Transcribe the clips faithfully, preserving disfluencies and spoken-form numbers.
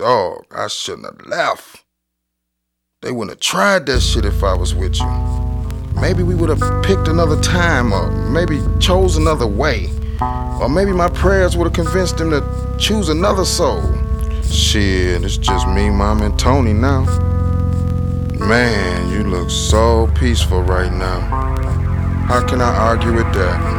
dog, I shouldn't have left. They wouldn't have tried that shit if I was with you. Maybe we would have picked another time, or maybe chose another way. Or maybe my prayers would have convinced them to choose another soul. Shit, it's just me, Mom, and Tony now. Man, you look so peaceful right now. How can I argue with that?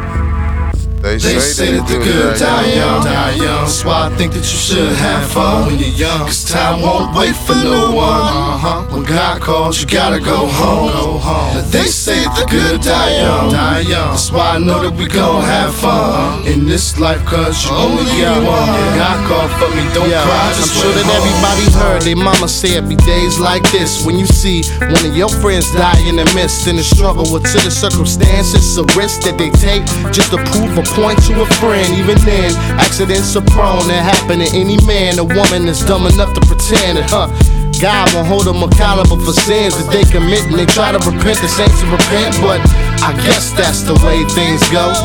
They, they say, say that the good die young, die young. That's why I think that you should have fun when you're young. Cause time won't wait for no one. Uh-huh. When God calls, you gotta go home. Go home. They say that the good die young, die young. That's why I know that we gon' have fun in this life, cause you only get one. God called for me, don't yeah. cry, just I'm sure that everybody heard their mama say it be days like this. When you see one of your friends die in the midst, in the struggle with to the circumstances, a risk that they take just to prove a point to a friend. Even then, accidents are prone to happen to any man or woman that's dumb enough to pretend that, huh, God won't hold them accountable for sins that they commit, and they try to repent, the saints to repent. But I guess that's the way things go.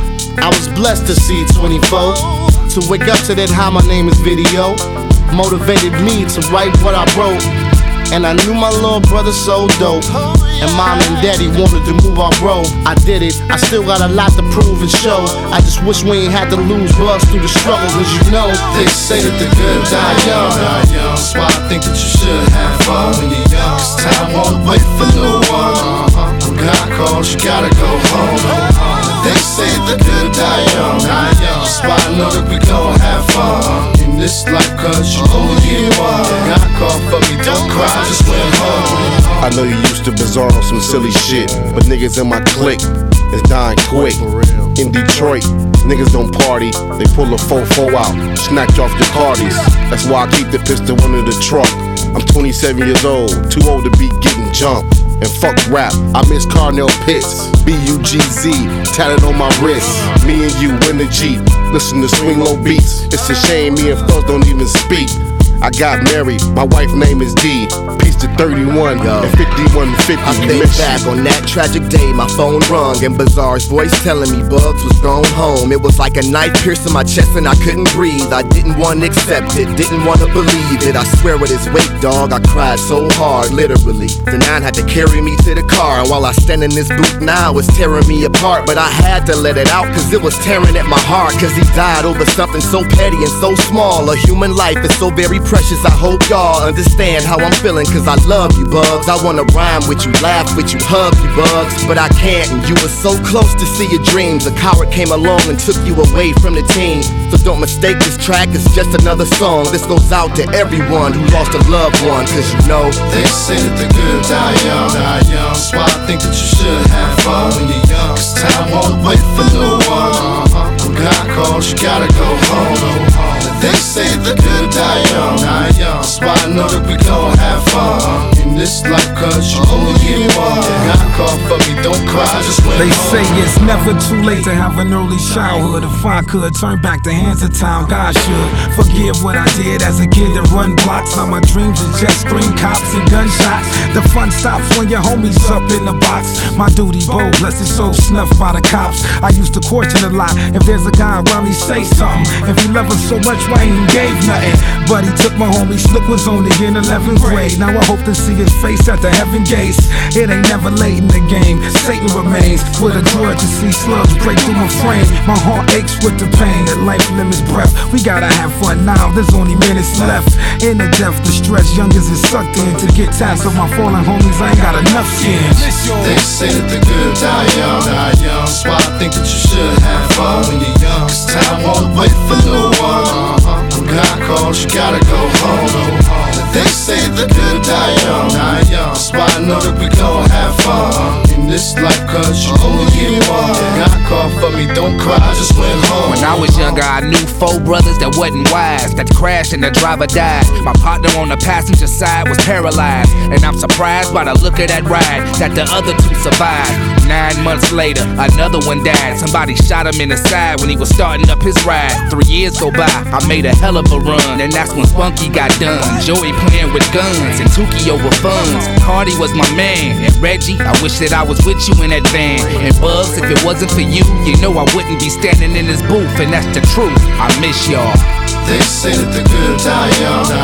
I was blessed to see twenty-four, to wake up to that How My Name Is video, motivated me to write what I wrote. And I knew my little brother so dope, and mom and daddy wanted to move our bro. I did it, I still got a lot to prove and show. I just wish we ain't had to lose bugs through the struggle, cause you know they say that the good die young, die young. That's why I think that you should have fun when you're young. Cause time won't wait for no one. Uh-huh. When God calls, you gotta go home. Uh-huh. They say that the good die young, die young. That's why I know that we gon' have fun in this life, cause you only get one. God called for me, don't cry, just went home. I know you used to bizarre on some silly shit, but niggas in my clique is dying quick. In Detroit, niggas don't party, they pull a four four out, snatch off your Cardis. That's why I keep the pistol under the trunk. I'm twenty-seven years old, too old to be getting jumped. And fuck rap, I miss Carnell Pitts, B U G Z, tatted on my wrist. Me and you in the Jeep, listen to swing low beats. It's a shame me and Fuzz don't even speak. I got married, my wife name is D. Peace to thirty-one Yo. And fifty-one fifty. I think back on that tragic day, my phone rung and Bizarre's voice telling me Bugs was gone home. It was like a knife piercing my chest and I couldn't breathe. I didn't want to accept it, didn't want to believe it. I swear with his weight, dog, I cried so hard, literally. The nine had to carry me to the car, and while I stand in this booth now, it's tearing me apart. But I had to let it out, cause it was tearing at my heart. Cause he died over something so petty and so small. A human life is so very precious. I hope y'all understand how I'm feeling, cause I love you, Bugs. I wanna rhyme with you, laugh with you, hug you, Bugs, but I can't, and you were so close to see your dreams. A coward came along and took you away from the team. So don't mistake this track, it's just another song. This goes out to everyone who lost a loved one, cause you know they say that the good die young, die young. That's why I think that you should have fun when you're young. Cause time won't wait for no one. Uh-huh. When God calls, you gotta go home. They say the good die young, die young. That's why I know that we gon' have fun in this life, cause you only get one. God called for me, don't cry, just went They home. say it's never too late to have an early childhood. If I could turn back the hands of time, God should forgive what I did as a kid to run blocks. Now my dreams are just scream cops and gunshots. The fun stops when your homies up in the box. My duty bold, blessed soul snuffed by the cops. I used to caution a lot, if there's a guy around me, say something. If you love him so much, why ain't gave nothing? But he took my homie, Slick was only in eleventh grade. Now I hope to see his face at the heaven gates. It ain't never late in the game, Satan remains with a grudge to see slugs break through my frame. My heart aches with the pain that life limits breath. We gotta have fun now, there's only minutes left. In the depth, the stress, youngers is sucked in. To get tats of my fallen homies, I ain't got enough skins. They say that the good die young, die young. That's why I think that you should have fun when you're young. Cause time won't wait for no one. Uh-huh. When God calls, you gotta go home. They say the good die young, die young. That's why I know that we gon' have fun in this life, cause you only get one. God called for me, don't cry, just went home. When I was younger, I knew four brothers that wasn't wise, that crashed and the driver died. My partner on the passenger side was paralyzed, and I'm surprised by the look of that ride that the other two survived. Nine months later, another one died. Somebody shot him in the side when he was starting up his ride. Three years go by, I made a hell of a run, and that's when Spunky got done. Joey playing with guns and Tukey over funds. Cardi was my man, and Reggie, I wish that I was with you in that van. And Bugs, if it wasn't for you, you know I wouldn't be standing in this booth, and that's the truth. I miss y'all. They say that the good die young,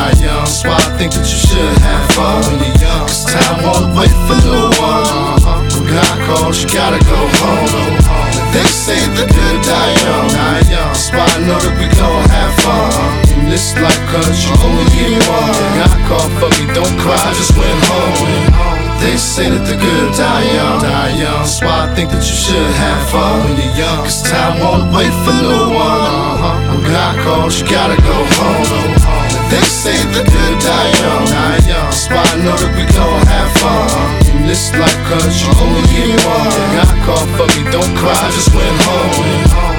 think that you should have fun when you're young. Cause time won't wait for no one. When God calls, you gotta go home. They say the good die young. That's why I know that we gon' have fun in this life, cause you only get one. God called for me, don't cry, just went home. They say that the good die young. That's why I think that you should have fun when you're young. Cause time won't wait for no one. When God calls, you gotta go home. They say the good die young. That's why I know that we gon' have fun in this life, cause you only get one. God called for me, don't cry, just went home.